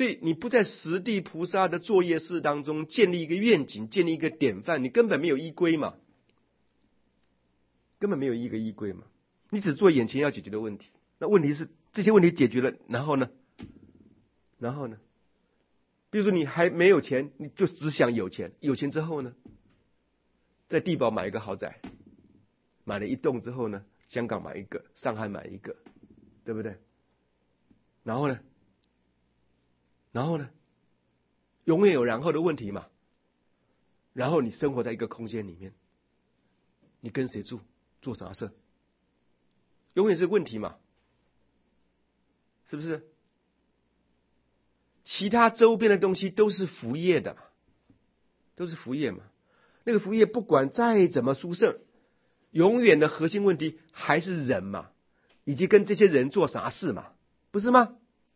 所以你不在十地菩萨的作业室当中建立一个愿景，建立一个典范，你根本没有依归嘛，根本没有一个依归嘛。你只做眼前要解决的问题，那问题是这些问题解决了，然后呢？比如说你还没有钱，你就只想有钱，有钱之后呢，在地堡买一个豪宅，买了一栋之后呢，香港买一个，上海买一个，对不对？然后呢，永远有然后的问题嘛。然后你生活在一个空间里面，你跟谁住，做啥事，永远是问题嘛，是不是？其他周边的东西都是服业的，都是服业嘛。那个服业不管再怎么殊胜，永远的核心问题还是人嘛，以及跟这些人做啥事嘛，不是吗？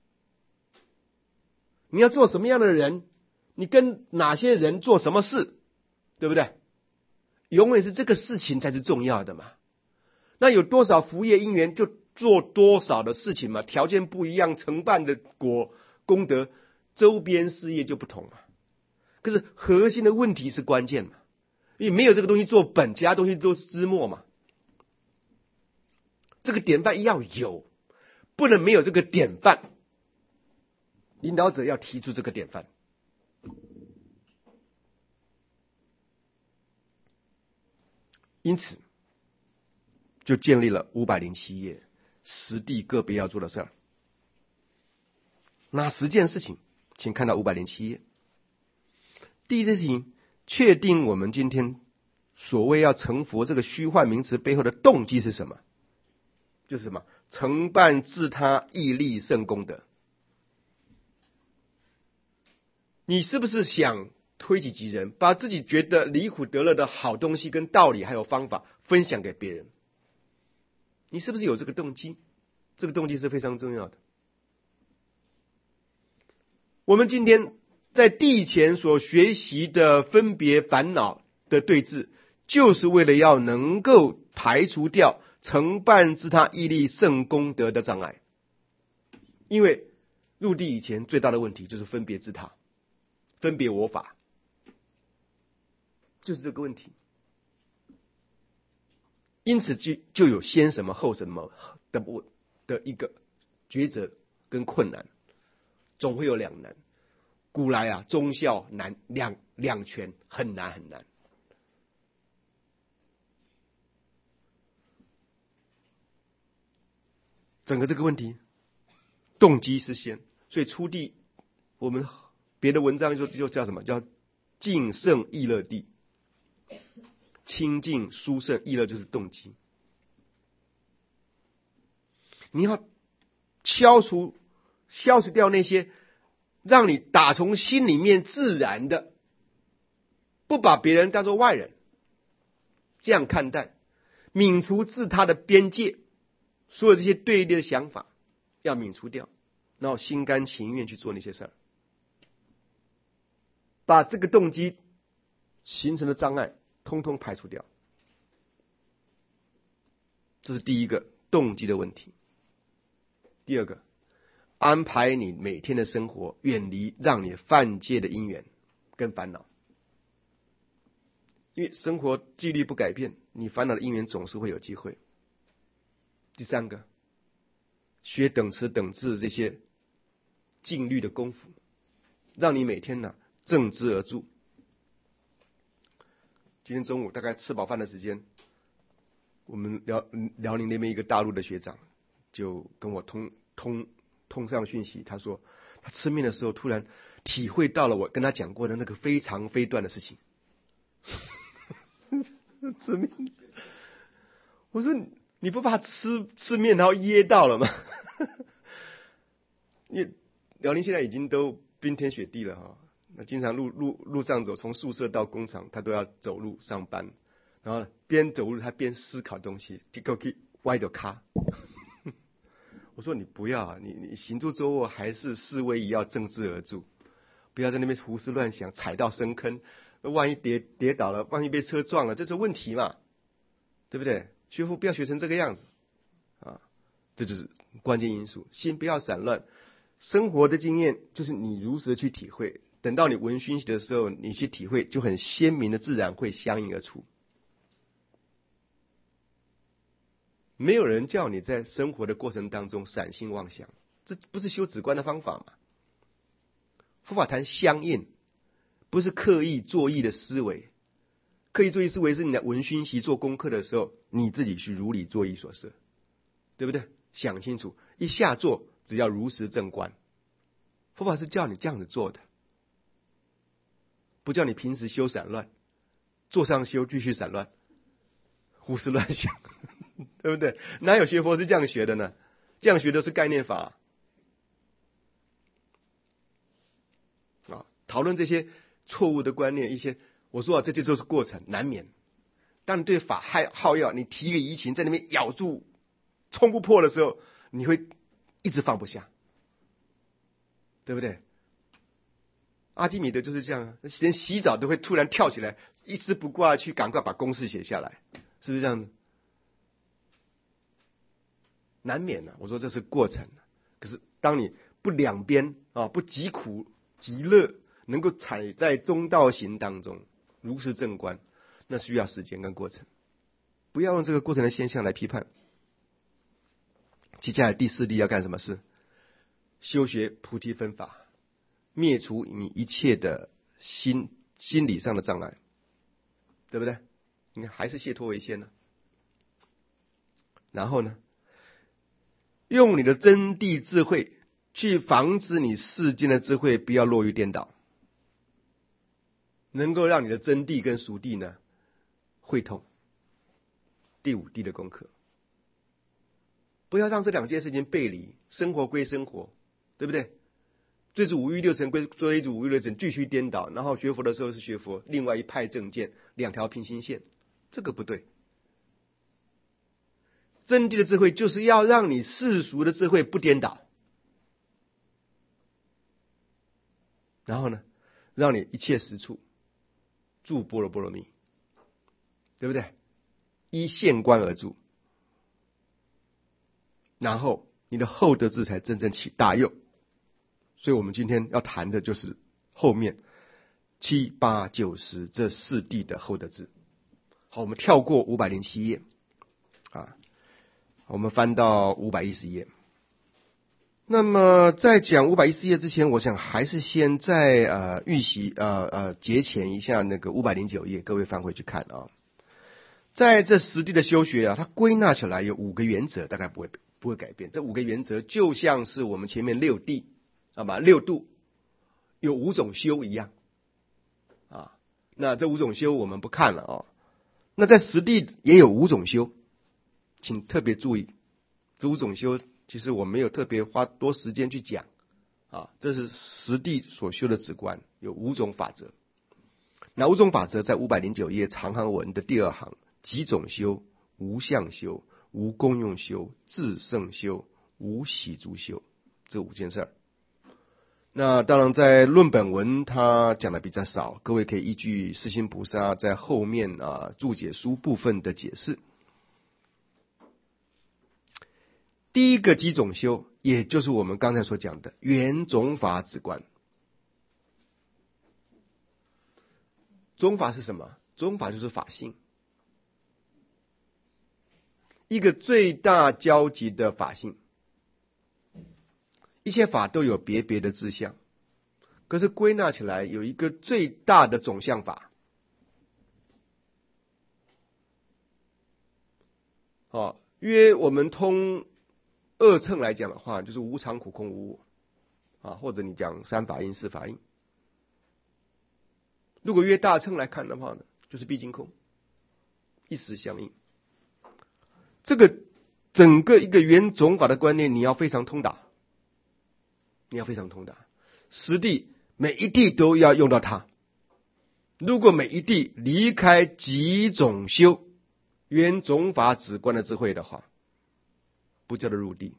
你要做什么样的人，你跟哪些人做什么事，对不对？永远是这个事情才是重要的嘛。那有多少服业因缘就做多少的事情嘛，条件不一样，承办的功德周边事业就不同嘛。可是核心的问题是关键嘛，因为没有这个东西做本，其他东西都是枝末嘛。这个典范要有，不能没有这个典范。领导者要提出这个典范。因此就建立了507页10地个别要做的事儿。哪10件事情？请看到507页。第一件事情，确定我们今天所谓要成佛这个虚幻名词背后的动机是什么？就是什么？承办自他义利胜功德。你是不是想推己及人，把自己觉得离苦得乐的好东西跟道理还有方法分享给别人？你是不是有这个动机？这个动机是非常重要的。我们今天在地前所学习的分别烦恼的对治，就是为了要能够排除掉承办自他义利胜功德的障碍。因为入地以前最大的问题就是分别自他，分别我法，就是这个问题。因此就有先什么后什么的一个抉择跟困难，总会有两难。古来啊，忠孝难两全，很难很难。整个这个问题，动机是先，所以出地，我们别的文章就叫什么？叫净胜意乐地。清净殊胜，意乐就是动机。你要消除掉那些让你打从心里面自然的不把别人当作外人这样看待，泯除自他的边界，所有这些对立的想法要泯除掉，然后心甘情愿去做那些事儿，把这个动机形成的障碍通通排除掉。这是第一个动机的问题。第二个，安排你每天的生活远离让你犯戒的因缘跟烦恼。因为生活纪律不改变，你烦恼的因缘总是会有机会。第三个，学等持等智这些禁律的功夫，让你每天呢正知而住。今天中午大概吃饱饭的时间，我们辽宁那边一个大陆的学长就跟我通上讯息，他说他吃面的时候突然体会到了我跟他讲过的那个非常非断的事情。吃面，我说你不怕吃面然后噎到了吗？因为辽宁现在已经都冰天雪地了哈，那经常路上走，从宿舍到工厂他都要走路上班，然后边走路他边思考东西，结果可以歪着咖。我说你不要啊，你行住坐卧还是四位一要正知而住，不要在那边胡思乱想，踩到深坑，万一跌倒了，万一被车撞了，这是问题嘛，对不对？学佛不要学成这个样子啊，这就是关键因素。心不要散乱， 生活的经验就是你如实的去体会，等到你闻熏习的时候，你去体会就很鲜明的自然会相应而出。没有人叫你在生活的过程当中散心妄想，这不是修止观的方法嘛？佛法谈相应，不是刻意作意的思维。刻意作意思维是你在闻熏习做功课的时候，你自己去如理作意所设，对不对？想清楚，一下做只要如实正观。佛法是叫你这样子做的，不叫你平时修散乱，坐上修继续散乱，胡思乱想，对不对？哪有学佛是这样学的呢？这样学的是概念法啊！讨论这些错误的观念，一些我说这些都是过程，难免。当你对法好要，你提一个疑情在那边咬住冲不破的时候，你会一直放不下，对不对？阿基米德就是这样，连洗澡都会突然跳起来，一丝不挂去赶快把公式写下来，是不是这样子？难免我说这是过程。可是当你不两边不极苦极乐，能够踩在中道行当中，如实正观，那需要时间跟过程。不要用这个过程的现象来批判。接下来第4例要干什么事？修学菩提分法，灭除你一切的心理上的障碍，对不对？你看还是解脱为先呢。然后呢，用你的真谛智慧去防止你世间的智慧不要落于颠倒，能够让你的真谛跟俗谛呢汇通。第5谛的功课，不要让这两件事情背离，生活归生活，对不对？追逐五欲六尘归追逐五欲六尘，继续颠倒，然后学佛的时候是学佛，另外一派正见，两条平行线，这个不对。真谛的智慧就是要让你世俗的智慧不颠倒，然后呢，让你一切实处住般若波罗蜜，对不对？依现观而住，然后你的厚德智才真正起大用。所以我们今天要谈的就是后面7、8、9、10这4谛的厚德智。好，我们跳过507页我们翻到510页。那么在讲514页之前，我想还是先在预习节前一下那个509页，各位翻回去看在这10谛的修学它归纳起来有5个原则，大概不会改变。这5个原则就像是我们前面6谛6度有5种修一样那这5种修我们不看了那在10谛也有5种修，请特别注意，这5种修其实我没有特别花多时间去讲这是10谛所修的止观，有5种法则。那5种法则在509页长行文的第2行，几种修、无相修、无功用修、自胜修、无喜足修，这5件事儿。那当然在论本文他讲的比较少，各位可以依据世心菩萨在后面注解书部分的解释。第一个几种修，也就是我们刚才所讲的圆种法止观。种法是什么？种法就是法性，一个最大交集的法性。一切法都有别别的志向，可是归纳起来有一个最大的总相法。约我们通2乘来讲的话，就是无常苦空无我或者你讲3法印4法印。如果约大乘来看的话呢，就是毕竟空，一时相应。这个整个一个圆种法的观念，你要非常通达，10谛每一谛都要用到它。如果每一谛离开几种修圆种法止观的智慧的话，不叫做入谛。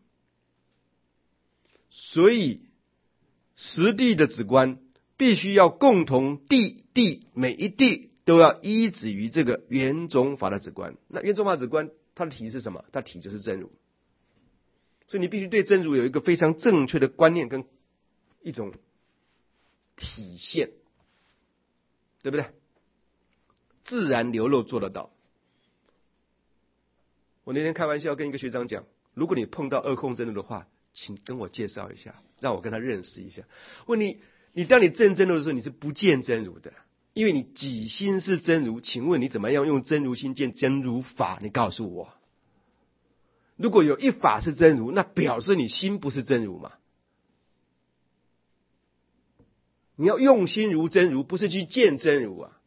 所以10谛的止观必须要共同谛每一谛都要依止于这个圆种法的止观。那圆种法止观它的体是什么？它体就是真如。所以你必须对真如有一个非常正确的观念跟一种体现，对不对？自然流露做得到。我那天开玩笑跟一个学长讲，如果你碰到二空真如的话，请跟我介绍一下，让我跟他认识一下。问你当你证真如的时候，你是不见真如的，因为你己心是真如。请问你怎么样用真如心见真如法？你告诉我。如果有一法是真如，那表示你心不是真如嘛？你要用心如真如，不是去见真如啊。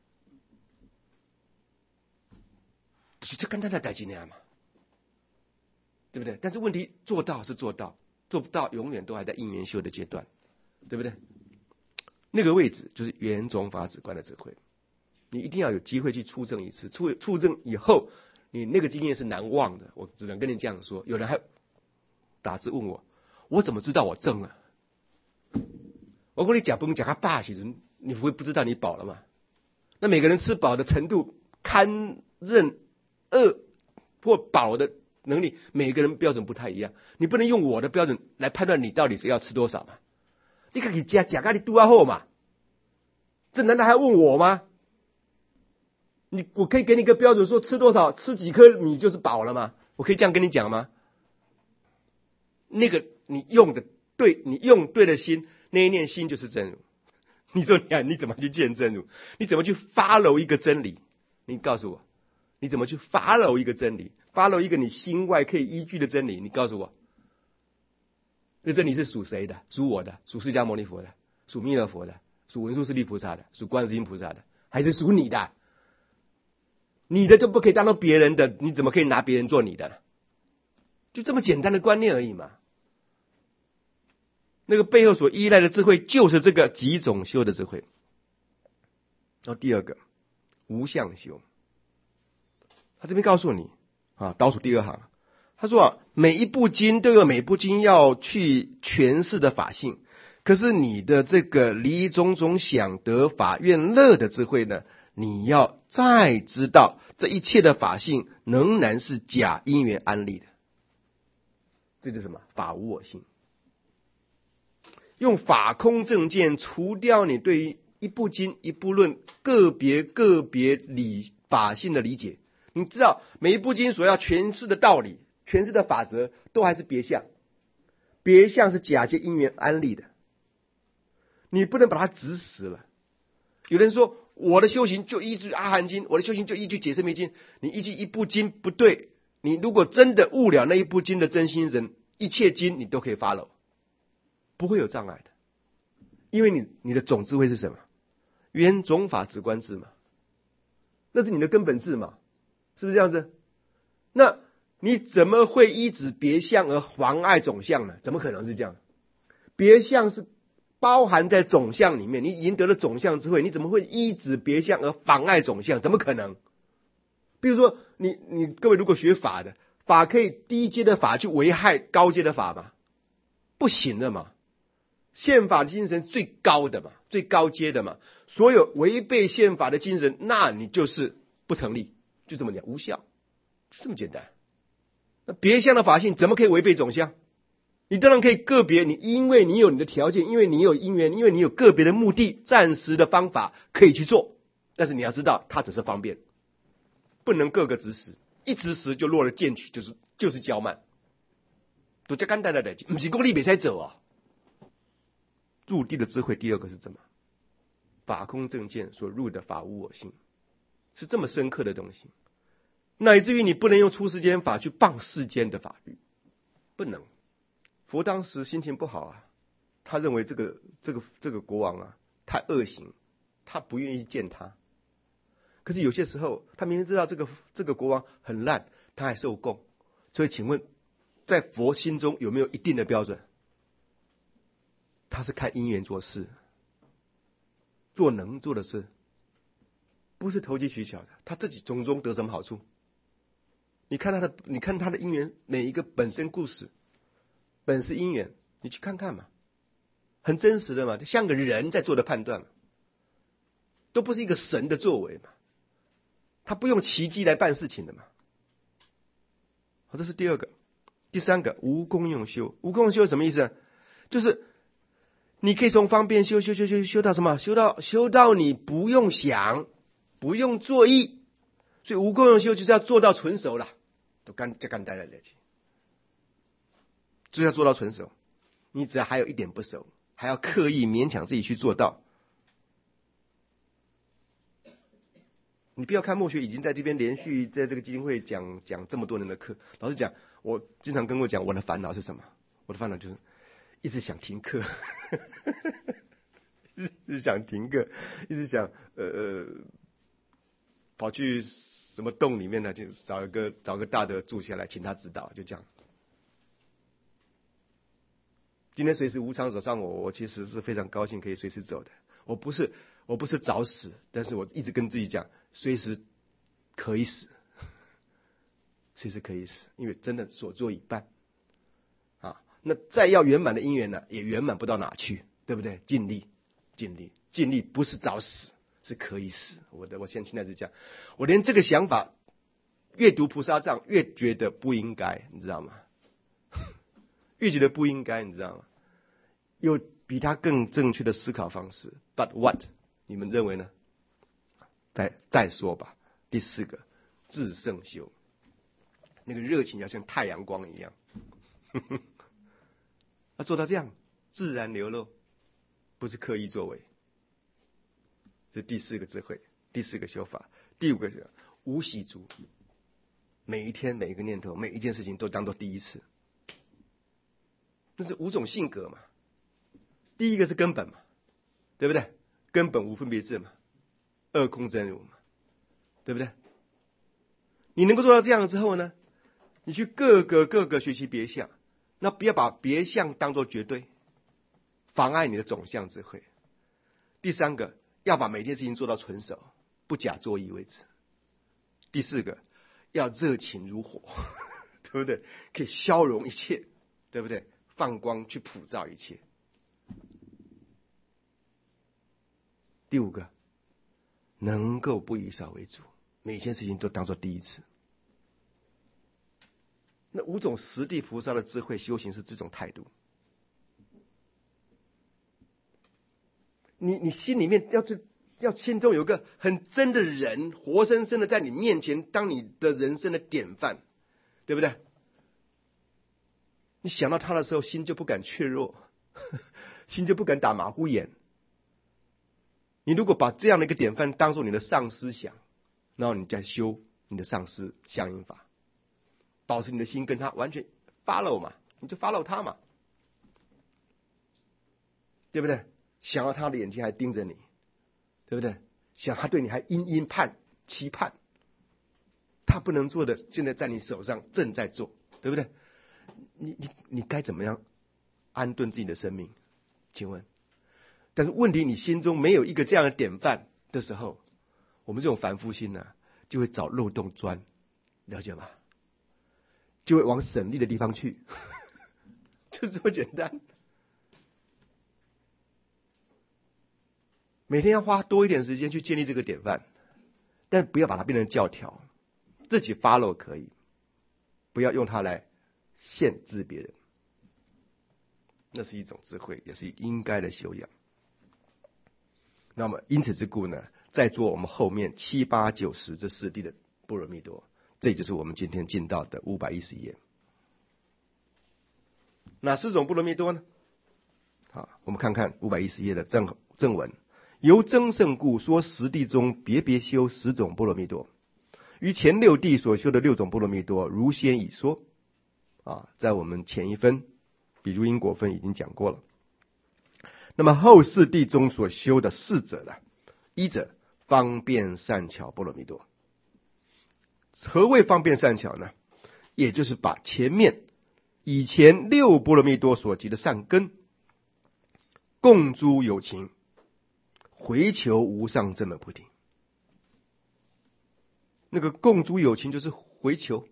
这简单的代志那样嘛，对不对？但是问题做到是做到，做不到永远都还在因缘修的阶段，对不对？那个位置就是圆种法止观的智慧，你一定要有机会去触证一次，触证以后，你那个经验是难忘的。我只能跟你这样说。有人还打字问我怎么知道我证了？我跟你讲，不用讲他饱时阵，你会不知道你饱了吗？那每个人吃饱的程度，堪任饿或饱的能力，每个人标准不太一样。你不能用我的标准来判断你到底是要吃多少嘛？你可以加你肚啊后嘛？这难道还问我吗？我可以给你一个标准，说吃多少，吃几颗米就是饱了吗？我可以这样跟你讲吗？那个你用对的心，那一念心就是真如。你说你怎么去见真如？你怎么去 follow 一个真理？你告诉我，你怎么去 follow 一个真理 ？follow 一个你心外可以依据的真理？你告诉我，那真理是属谁的？属我的？属释迦牟尼佛的？属弥勒佛的？属文殊师利菩萨的？属观世音菩萨的？还是属你的？你的就不可以当做别人的，你怎么可以拿别人做你的呢？就这么简单的观念而已嘛。那个背后所依赖的智慧，就是这个几种修的智慧。然后第二个，无相修。他这边告诉你倒数第二行，他说每一部经都有每部经要去诠释的法性，可是你的这个离种种想得法愿乐的智慧呢，你要再知道这一切的法性仍然是假因缘安立的。这就是什么？法无我性。用法空正见除掉你对于一部经一部论个别法性的理解。你知道每一部经所要诠释的道理，诠释的法则都还是别相，别相是假借因缘安立的，你不能把它执实了。有人说我的修行就依据阿含经，我的修行就依据解释密经，你依据一部经不对，你如果真的悟了那一部经的真心人，一切经你都可以 follow， 不会有障碍的。因为你的总智慧是什么？圆种法止观智嘛，那是你的根本智嘛，是不是这样子？那你怎么会依止别相而妨碍总相呢？怎么可能是这样？别相是包含在总相里面，你赢得了总相智慧，你怎么会依止别相而妨碍总相？怎么可能？比如说你各位如果学法的，法可以低阶的法去危害高阶的法吗？不行的嘛。宪法精神最高的嘛，最高阶的嘛，所有违背宪法的精神，那你就是不成立，就这么讲，无效，就这么简单。那别相的法性怎么可以违背总相？你当然可以个别，你因为你有你的条件，因为你有因缘，因为你有个别的目的，暂时的方法可以去做，但是你要知道，它只是方便，不能个个执实，一执实就落了剑曲，就是骄慢，都这简单的代志，不是讲你没使走啊。入地的智慧，第二个是什么？法空正见所入的法无我性，是这么深刻的东西，乃至于你不能用出世间法去谤世间的法律，不能。佛当时心情不好啊，他认为这个国王啊太恶行，他不愿意见他。可是有些时候，他明明知道这个国王很烂，他还受供。所以，请问，在佛心中有没有一定的标准？他是看因缘做事，做能做的事，不是投机取巧的。他自己从中得什么好处？你看他的因缘，每一个本身故事，本是因缘，你去看看嘛，很真实的嘛，就像个人在做的判断嘛，都不是一个神的作为嘛，他不用奇迹来办事情的嘛。好，这是第二个。第三个，无功用修。无功用修什么意思？就是你可以从方便修到什么？修到你不用想，不用作意。所以无功用修就是要做到纯熟了，都干带来了，就是要做到纯熟。你只要还有一点不熟，还要刻意勉强自己去做到。你不要看默学已经在这边连续在这个基金会讲这么多年的课，老实讲，我经常跟我讲我的烦恼是什么？我的烦恼就是一直想停课，一直想停课，一直想跑去什么洞里面呢？就找个大的住下来，请他指导，就这样。今天随时无常走上我其实是非常高兴可以随时走的。我不是找死，但是我一直跟自己讲，随时可以死，随时可以死，因为真的所做已办啊。那再要圆满的因缘呢，也圆满不到哪去，对不对？尽力，不是找死，是可以死。我现在是这样，我连这个想法越读菩萨藏越觉得不应该，你知道吗？越觉得不应该，你知道吗？有比他更正确的思考方式 ，But what？ 你们认为呢？再说吧。第4个，自胜修，那个热情要像太阳光一样，要做到这样，自然流露，不是刻意作为。这是第4个智慧，第4个修法。第5个是无喜足，每一天每一个念头每一件事情都当做第一次。那是5种性格嘛。第一个是根本嘛，对不对？根本无分别智嘛，二空真如嘛，对不对？你能够做到这样之后呢，你去各个学习别相，那不要把别相当作绝对，妨碍你的总相智慧。第3个，要把每件事情做到纯熟，不假作意为止。第4个，要热情如火，对不对？可以消融一切，对不对？放光去普照一切。第5个，能够不以少为主，每件事情都当作第一次。那5种实地菩萨的智慧修行是这种态度。你心里面要心中有一个很真的人，活生生的在你面前当你的人生的典范，对不对？你想到他的时候，心就不敢怯弱，心就不敢打马虎眼。你如果把这样的一个典范当作你的上师想，然后你再修你的上师相应法，保持你的心跟他完全 follow 嘛，你就 follow 他嘛，对不对？想到他的眼睛还盯着你，对不对？想他对你还殷期盼，他不能做的现在在你手上正在做，对不对？你该怎么样安顿自己的生命？请问？但是问题，你心中没有一个这样的典范的时候，我们这种凡夫心呢，就会找漏洞钻，了解吗？就会往省力的地方去，就这么简单。每天要花多一点时间去建立这个典范，但不要把它变成教条，自己 follow 可以，不要用它来限制别人，那是一种智慧，也是应该的修养。那么因此之故呢，在做我们后面7、8、9、10这4谛的般若蜜多，这就是我们今天进到的511页。哪4种般若蜜多呢？好，我们看看511页的正文。由增胜故说10谛中别修10种般若蜜多，于前6谛所修的6种般若蜜多，如先已说。在我们前一分比如因果分已经讲过了。那么后4谛中所修的4者呢？一者方便善巧般若蜜多。何谓方便善巧呢？也就是把以前6般若蜜多所及的善根，共诸有情，回求无上正等菩提。那个共诸有情就是回求，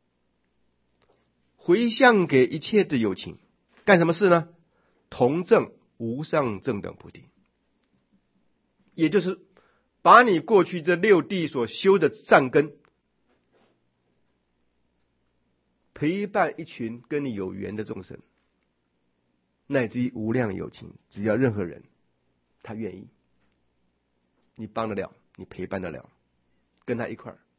回向给一切的有情，干什么事呢？同证无上正等菩提。也就是把你过去这6谛所修的善根，陪伴一群跟你有缘的众生， 乃至于无量有情，只要任何人他愿意，你帮得了，你陪伴得了，跟他一块儿，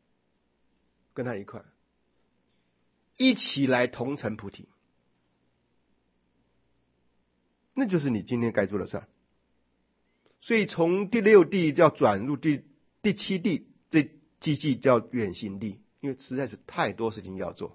一起来同成菩提，那就是你今天该做的事儿。所以从第六地要转入第七地，这继续叫远行地，因为实在是太多事情要做。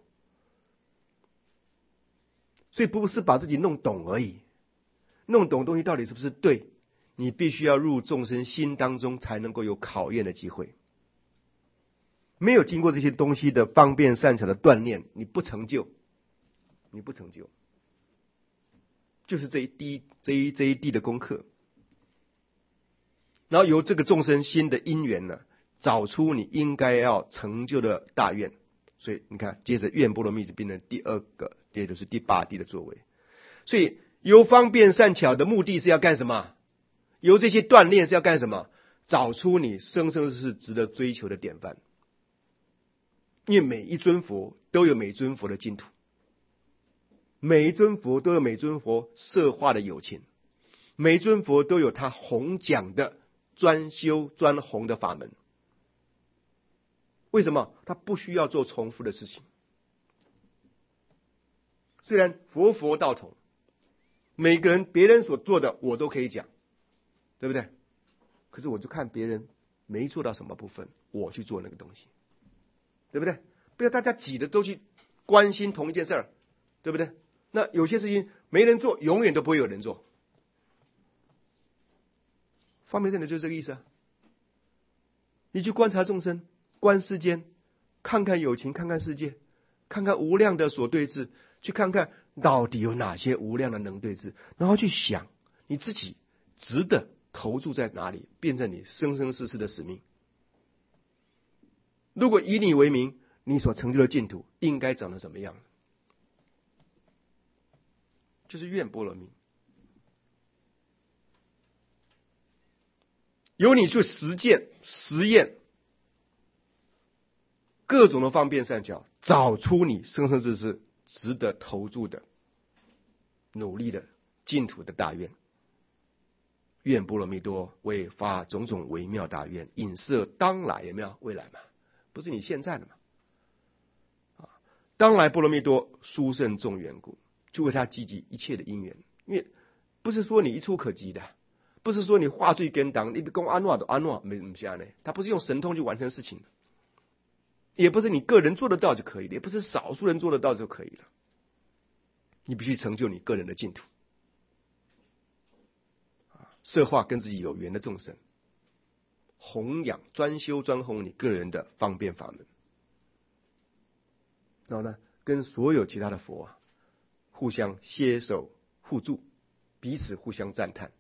所以不是把自己弄懂而已，弄懂东西到底是不是对，你必须要入众生心当中，才能够有考验的机会。没有经过这些东西的方便善巧的锻炼，你不成就，就是这一地的功课。然后由这个众生心的因缘呢，找出你应该要成就的大愿。所以你看，接着愿波罗蜜就变成第二个，也就是第八地的作为。所以由方便善巧的目的是要干什么？由这些锻炼是要干什么？找出你生生世世值得追求的典范。因为每一尊佛都有每尊佛的净土，每一尊佛都有每尊佛摄化的有情，每一尊佛都有他弘讲的专修专弘的法门。为什么？他不需要做重复的事情。虽然佛道同，每个人别人所做的我都可以讲，对不对？可是我就看别人没做到什么部分，我去做那个东西，对不对？不要大家挤的都去关心同一件事儿，对不对？那有些事情没人做，永远都不会有人做。方便善巧就是这个意思啊。你去观察众生，观世间，看看有情，看看世界，看看无量的所对治，去看看到底有哪些无量的能对治，然后去想你自己值得投注在哪里，变成你生生世世的使命。如果以你为名，你所成就的净土应该长得什么样？就是愿波罗蜜，由你去实践实验各种的方便善巧，找出你生生世世值得投注的努力的净土的大愿。愿波罗蜜多，为发种种微妙大愿，引摄当来，有没有？未来嘛，不是你现在的嘛？当来波罗蜜多，殊胜众缘故，就为他积集一切的因缘。因为不是说你一触可及的，不是说你化罪根当，你讲安诺都安诺，没不下呢。他不是用神通去完成事情的，也不是你个人做得到就可以了，也不是少数人做得到就可以了。你必须成就你个人的净土，摄化跟自己有缘的众生，弘扬专修专弘你个人的方便法门。然后呢，跟所有其他的佛互相携手互助，彼此互相赞叹。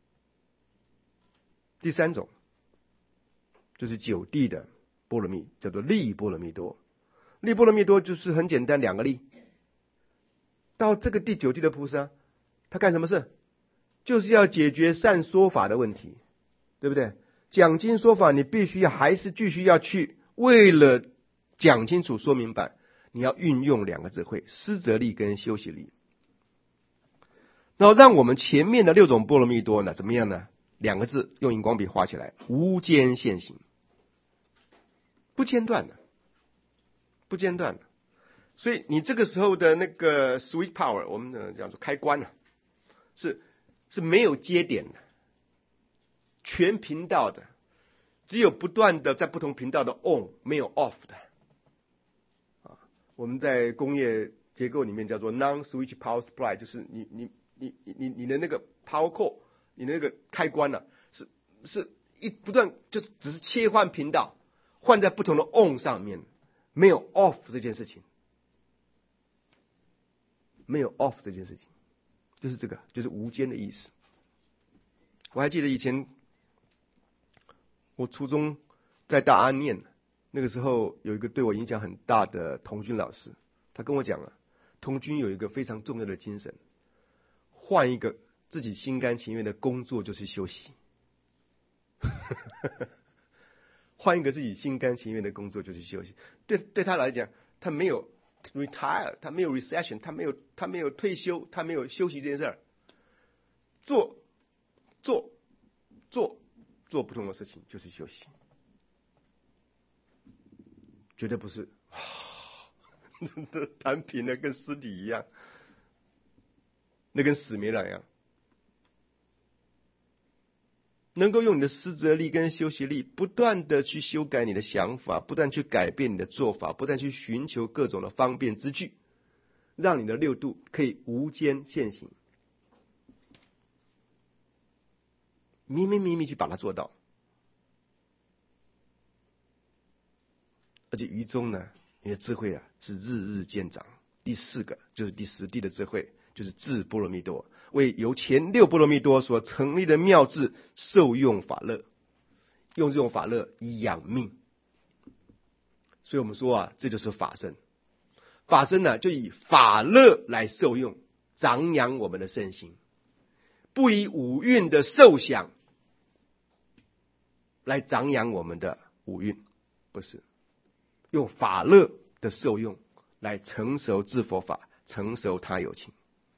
第三种就是九地的波罗蜜，叫做利波罗蜜多。利波罗蜜多就是很简单，两个利。到这个第九地的菩萨，他干什么事？就是要解决善说法的问题，对不对？讲经说法，你必须要还是继续要去，为了讲清楚说明白，你要运用两个智慧，施则力跟修习力。然后让我们前面的六种波罗蜜多呢，怎么样呢？两个字用荧光笔画起来，无间现行，不间断的，不间断的。所以你这个时候的那个 switch power， 我们叫做开关是没有接点的，全频道的，只有不断的在不同频道的 on， 没有 off 的。我们在工业结构里面叫做 non-switch power supply， 就是你的那个 power core， 你的那个开关是一不断就是只是切换频道，换在不同的 on 上面，没有 off 这件事情，没有 off 这件事情，就是这个，就是无间的意思。我还记得以前我初中在大安念，那个时候有一个对我影响很大的童军老师，他跟我讲了，童军有一个非常重要的精神，换一个自己心甘情愿的工作就是休息。换一个自己心甘情愿的工作就是休息。对他来讲，他没有 retire， 他没有 recession， 他没有退休，他没有休息这件事儿， 做不同的事情就是休息，绝对不是真的弹平了，跟尸体一样，那跟死没两样。能够用你的思择力跟休息力，不断的去修改你的想法，不断去改变你的做法，不断去寻求各种的方便之具，让你的六度可以无间现行，秘密去把它做到。而且于中呢，你的智慧是日日渐长。第四个就是第十地的智慧，就是智波罗蜜多，为由前六波罗蜜多所成立的妙智受用法乐，用这种法乐以养命。所以我们说这就是法身。法身呢，就以法乐来受用，长养我们的身心，不以五蕴的受想来长养我们的五蕴，不是用法乐的受用来成熟智佛法，成熟他有情。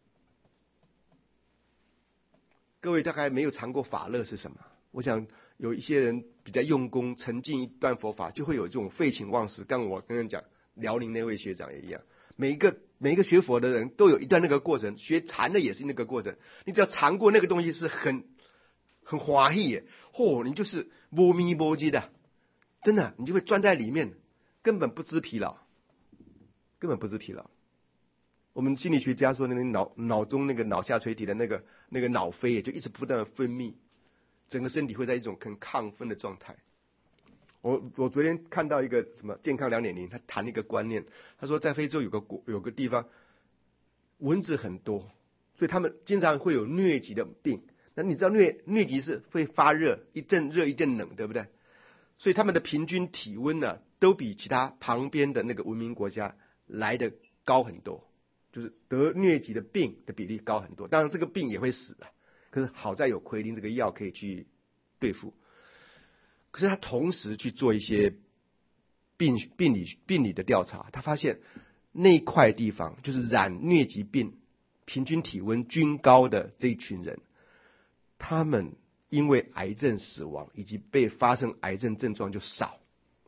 各位大概没有尝过法乐是什么？我想有一些人比较用功，沉浸一段佛法，就会有这种废寝忘食。刚我刚刚讲辽宁那位学长也一样，每一个学佛的人都有一段那个过程，学禅的也是那个过程。你只要尝过那个东西，是很欢喜耶，你就是摸咪摸鸡的，真的，你就会钻在里面，根本不知疲劳，根本不知疲劳。我们心理学家说，那个脑中那个脑下垂体的那个脑啡就一直不断的分泌，整个身体会在一种很亢奋的状态。我昨天看到一个什么健康 2.0， 他谈一个观念，他说在非洲有个地方蚊子很多，所以他们经常会有疟疾的病。那你知道疟疾是会发热，一阵热一阵冷，对不对？所以他们的平均体温呢，都比其他旁边的那个文明国家来的高很多，就是得疟疾的病的比例高很多。当然这个病也会死的，可是好在有奎宁这个药可以去对付。可是他同时去做一些病理的调查，他发现那块地方就是染疟疾病平均体温均高的这一群人，他们因为癌症死亡以及被发生癌症症状就少。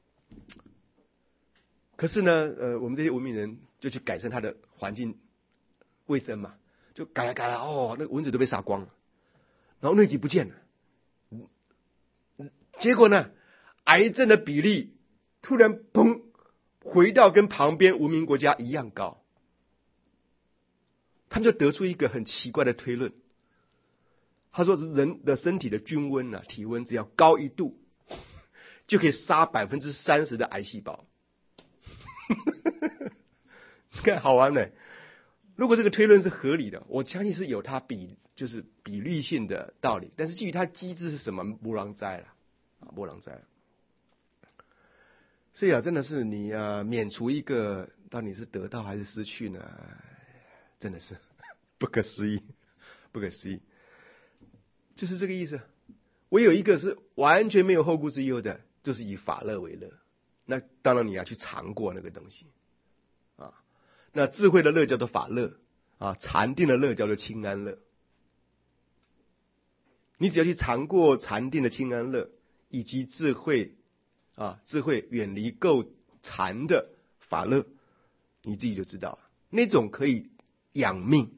可是呢，我们这些文明人就去改善他的环境卫生嘛，就改了，那个蚊子都被杀光了，然后疟疾不见了。结果呢，癌症的比例突然砰回到跟旁边文明国家一样高。他们就得出一个很奇怪的推论，他说人的身体的均温体温只要高1度，就可以杀30%的癌细胞。你看好玩呢。如果这个推论是合理的，我相信是有它比率性的道理，但是至于它机制是什么，没人知了。所以真的是你免除一个，到底是得到还是失去呢？真的是不可思议，就是这个意思。唯有一个是完全没有后顾之忧的，就是以法乐为乐。那当然你要去尝过那个东西那智慧的乐叫做法乐禅定的乐叫做清安乐。你只要去尝过禅定的清安乐，以及智慧远离垢禅的法乐，你自己就知道了，那种可以养命，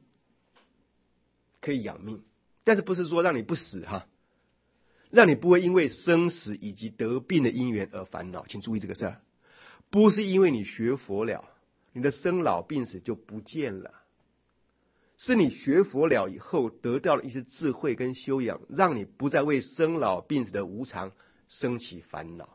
但是不是说让你不死让你不会因为生死以及得病的因缘而烦恼。请注意这个事儿，不是因为你学佛了，你的生老病死就不见了，是你学佛了以后得到了一些智慧跟修养，让你不再为生老病死的无常生起烦恼，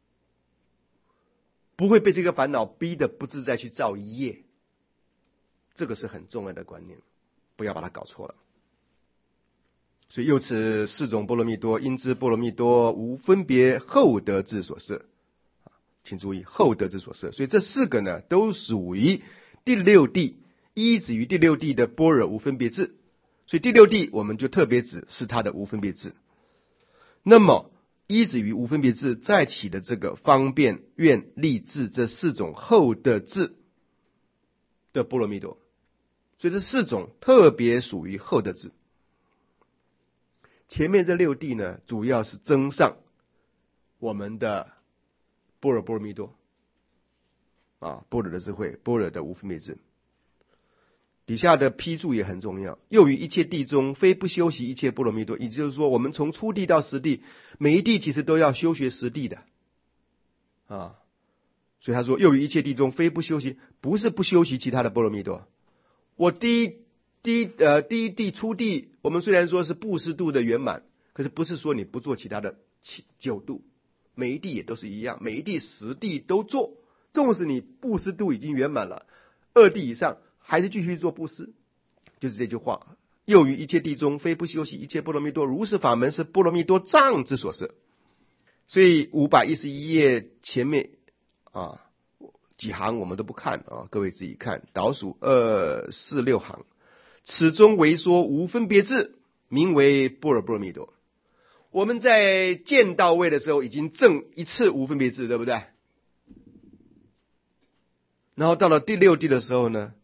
不会被这个烦恼逼得不自在去造业。这个是很重要的观念，不要把它搞错了。所以又此四种波罗蜜多，因之波罗蜜多无分别后得智所摄。请注意后得智所摄，所以这四个呢都属于第六地，依止于第六地的般若无分别智。所以第六地我们就特别指是它的无分别智。那么依止于无分别智再起的这个方便愿力智这四种后得智的波罗蜜多，所以这四种特别属于后得智。 前面这六谛呢，主要是增上我们的般若波罗蜜多啊，般若的智慧，般若的无分别智。底下的批注也很重要，又于一切谛中，非不修习一切波罗蜜多。也就是说，我们从初谛到实谛，每一谛其实都要修学实谛的啊。所以他说，又于一切谛中，非不修习，不是不修习其他的波罗蜜多。我第一谛初谛，我们虽然说是布施度的圆满，可是不是说你不做其他的9度，每一谛也都是一样，每一谛实谛都做。纵使你布施度已经圆满了，2谛以上，还是继续做布施，就是这句话。又于一切谛中，非不修习一切波罗蜜多，如是法门是波罗蜜多藏之所摄。所以511页前面啊几行我们都不看啊，各位自己看，倒数2、4、6行。此中为说无分别智，名为般若波罗蜜多。我们在见到位的时候已经证一次无分别智，对不对？然后到了第6谛的时候呢，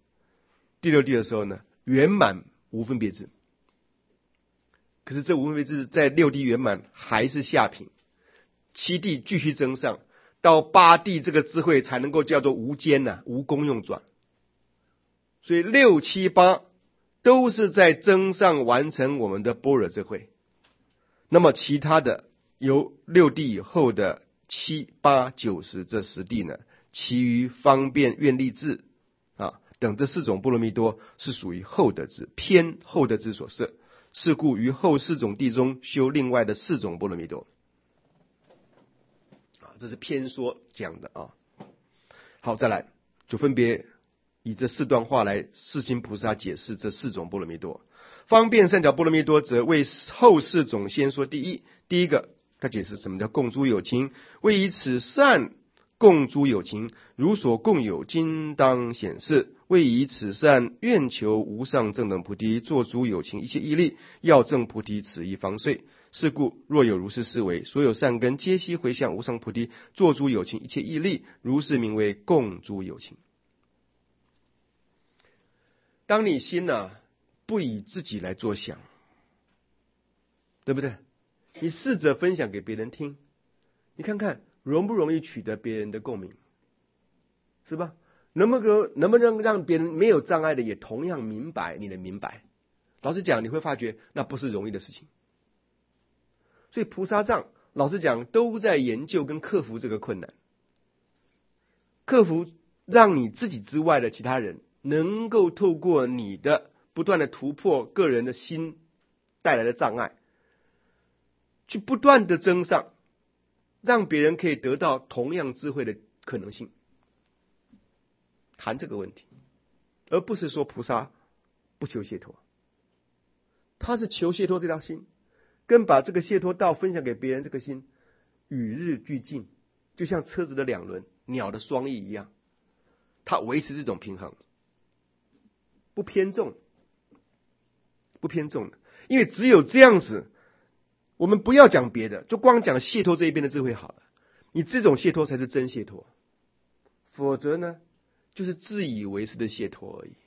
圆满无分别智。可是这无分别智在6谛圆满还是下品，7谛继续增上，到8谛这个智慧才能够叫做无间啊，无功用转。所以6、7、8都是在增上完成我们的般若智慧。那么其他的由6谛以后的7、8、9、10这10谛呢，其余方便愿力智啊等这4种波罗蜜多是属于后得智，偏后得智所摄。是故于后4种谛中修另外的4种波罗蜜多啊，这是偏说讲的啊。好，再来就分别以这4段话来世亲菩萨解释这4种波罗蜜多。方便善巧波罗蜜多则为后4种先说第一个，他解释什么叫共诸有情，为以此善共诸有情，如所共有今当显示，为以此善愿求无上正等菩提，作诸有情一切义力，要证菩提，此一方遂。是故若有如是思维，所有善根皆悉回向无上菩提，作诸有情一切义力，如是名为共诸有情。当你心不以自己来作想，对不对？你试着分享给别人听，你看看容不容易取得别人的共鸣，是吧？能不能让别人没有障碍的也同样明白你的明白？老实讲，你会发觉那不是容易的事情。所以菩萨藏，老实讲，都在研究跟克服这个困难，克服让你自己之外的其他人能够透过你的不断的突破个人的心带来的障碍，去不断的增上，让别人可以得到同样智慧的可能性。谈这个问题，而不是说菩萨不求解脱，他是求解脱这条心，跟把这个解脱道分享给别人这个心与日俱进，就像车子的2轮，鸟的双翼一样，他维持这种平衡，不偏重，因为只有这样子，我们不要讲别的，就光讲解脱这一边的智慧好了，你这种解脱才是真解脱，否则呢就是自以为是的解脱而已。